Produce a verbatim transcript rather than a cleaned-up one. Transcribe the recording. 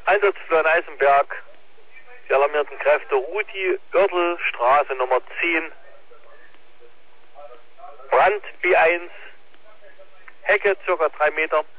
Einsatzflur in Eisenberg. Die alarmierten Kräfte Rudi, Oertel, Straße Nummer zehn. Brand B eins. Hecke, circa drei Meter.